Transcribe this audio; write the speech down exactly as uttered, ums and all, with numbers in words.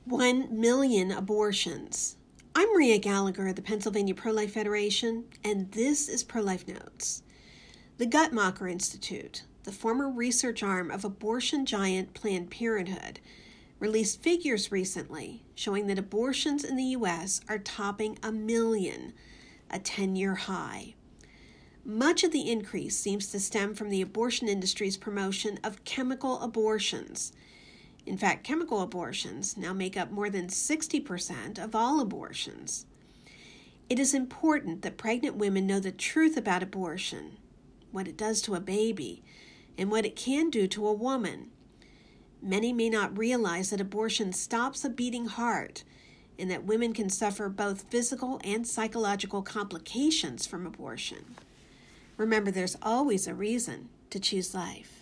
One million abortions. I'm Maria Gallagher of the Pennsylvania Pro-Life Federation, and this is Pro-Life Notes. The Guttmacher Institute, the former research arm of abortion giant Planned Parenthood, released figures recently showing that abortions in the U S are topping a million, a ten-year high. Much of the increase seems to stem from the abortion industry's promotion of chemical abortions. In fact, chemical abortions now make up more than sixty percent of all abortions. It is important that pregnant women know the truth about abortion, what it does to a baby, and what it can do to a woman. Many may not realize that abortion stops a beating heart and that women can suffer both physical and psychological complications from abortion. Remember, there's always a reason to choose life.